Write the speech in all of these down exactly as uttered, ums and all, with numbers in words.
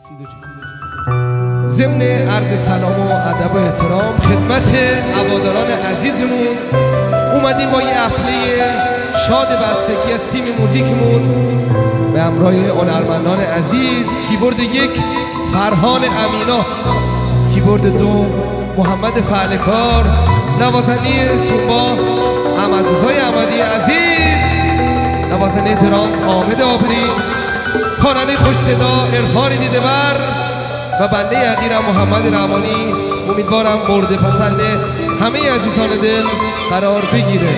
ضمن عرض سلام و ادب و احترام خدمت هواداران عزیزمون اومدیم با یه حفله شاد بستگی از تیم موزیکمون به همراه هنرمندان عزیز. کیبورد یک فرهان امینا، کیبورد دو محمد فعلکار، نوازنی توبا احمدرضای احمدی عزیز، نوازنی درام حامد آبری، خواننده خوش صدا عرفان دیده‌ور و بنده حقیرم محمد رحمانی. امیدوارم مورد پسند همه عزیزان دل قرار بگیره.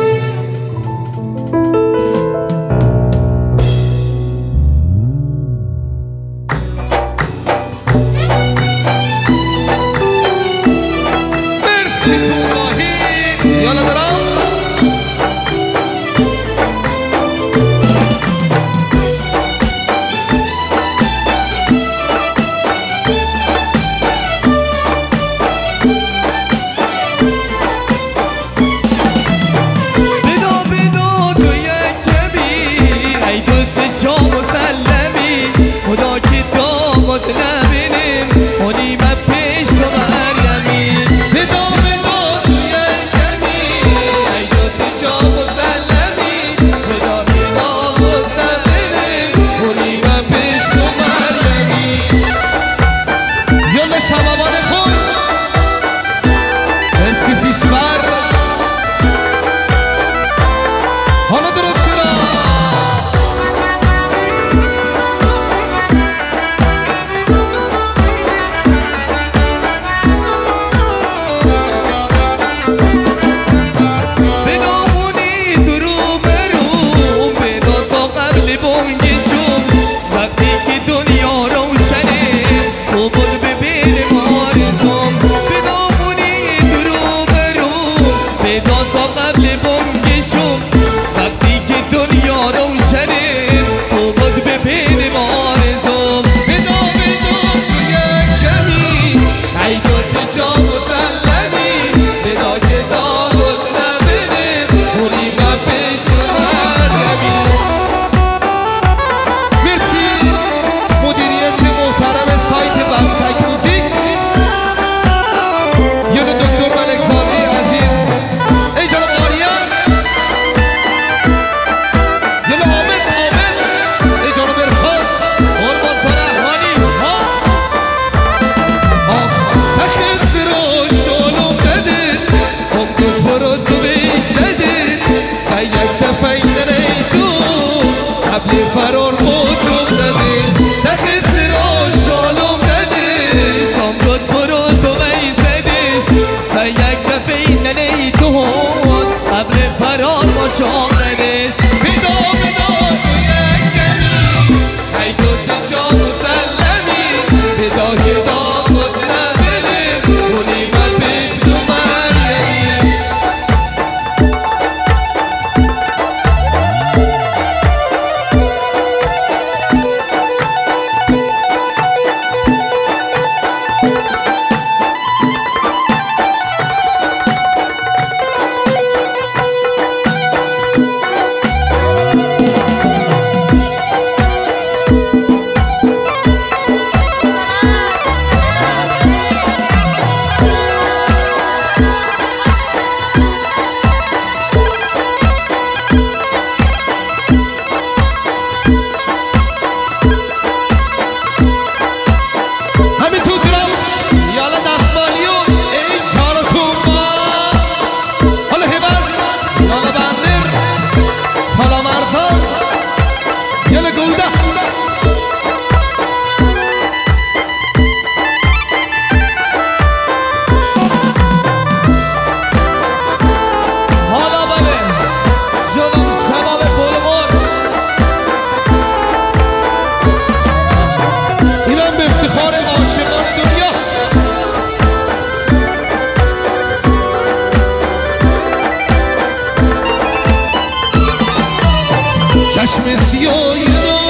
چشم سیای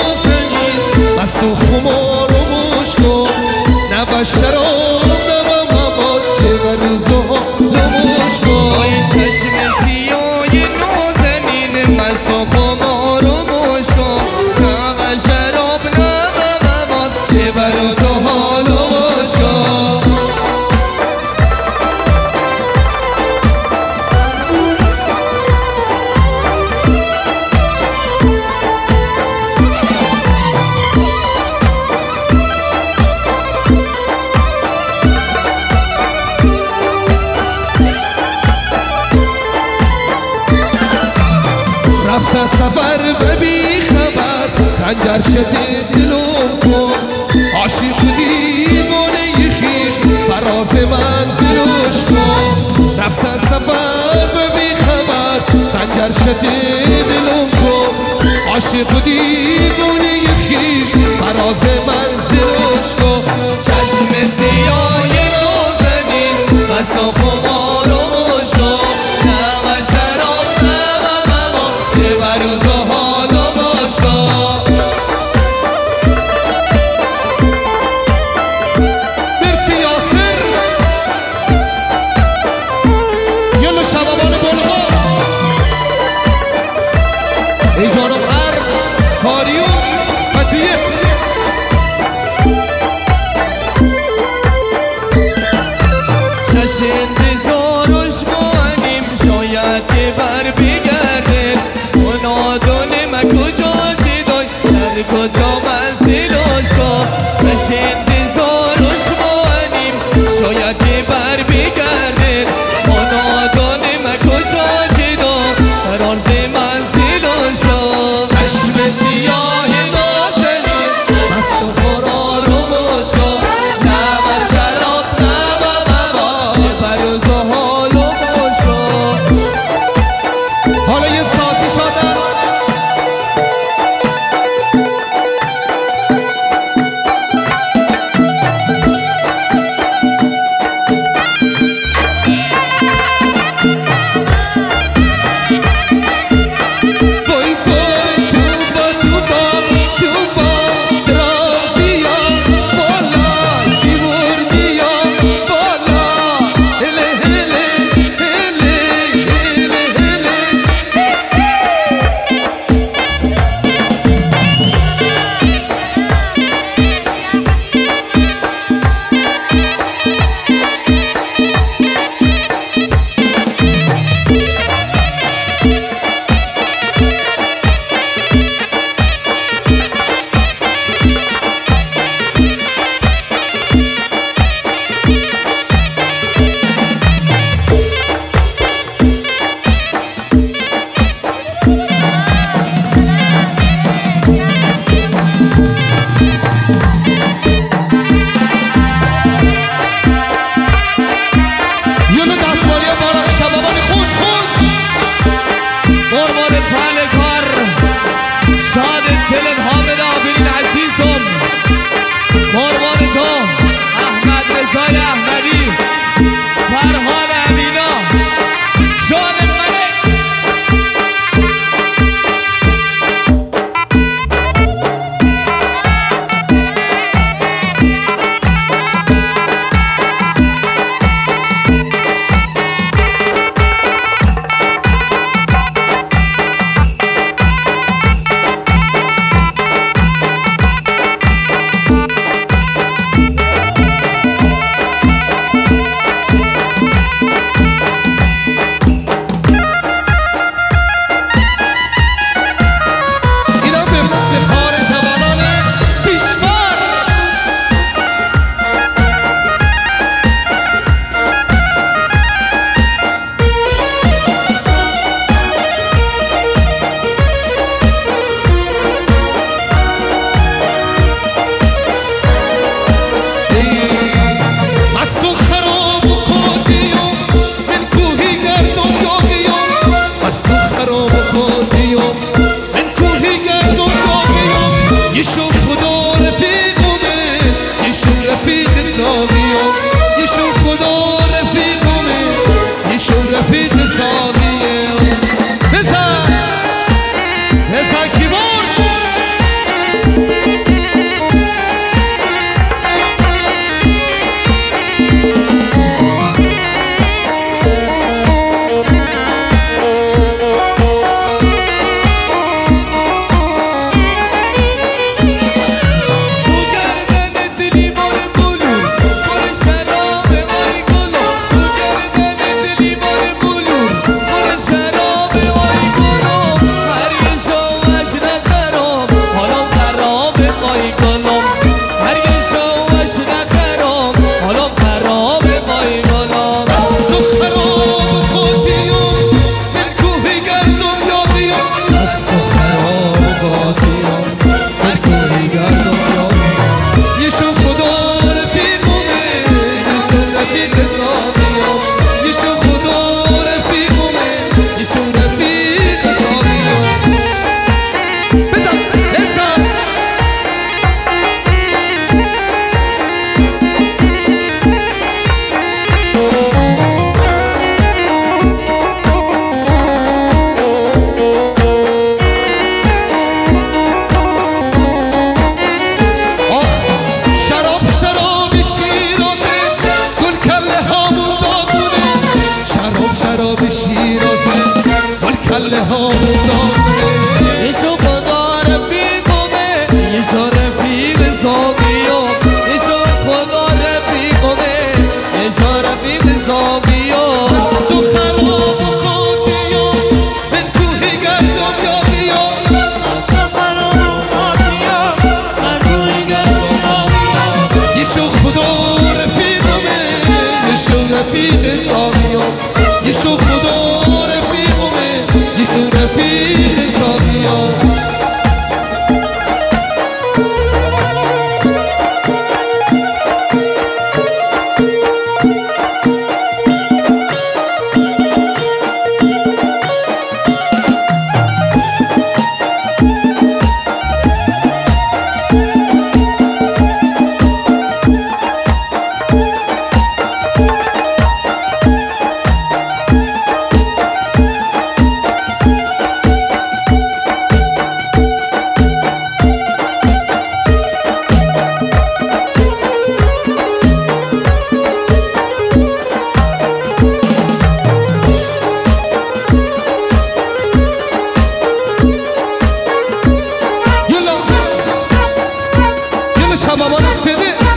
نازنین مست و خمار و مشکو نه شراب نه مماد چه و روزها نمشکو. چشم سیای نازنین مست و خمار و مشکو نه شراب نه مماد چه و روز و حال و باشگاه. رفت سفر به بی خبر خنجر شده دلم کن عاشق دیوانه خیش فراز منزلش کن رفت سفر به بی خبر خنجر شده دلم کن عاشق دیوانه خیش فراز منزلش کن چشم سیاه نازنین مست و خمار و مشتاق نه و شراب نه و مما چه بر روز و حال و باشگاه. مرسی یاسر یلا شبابان بلغار ای جانم ارد کاریون فتیه چشم انتظارش مانیم شاید که بر بگرده منادانه من کجا جدای در کجا منزلش کن چشم انتظارش مانیم شاید که بر بگرده منادانه من کجا جدا در عرض منزلش کن چشم سیاه نازنین مست و خورار و باشگاه نه و شراب نه و مما بر روز و حال و باشگاه. حالا یه سازی شدن شده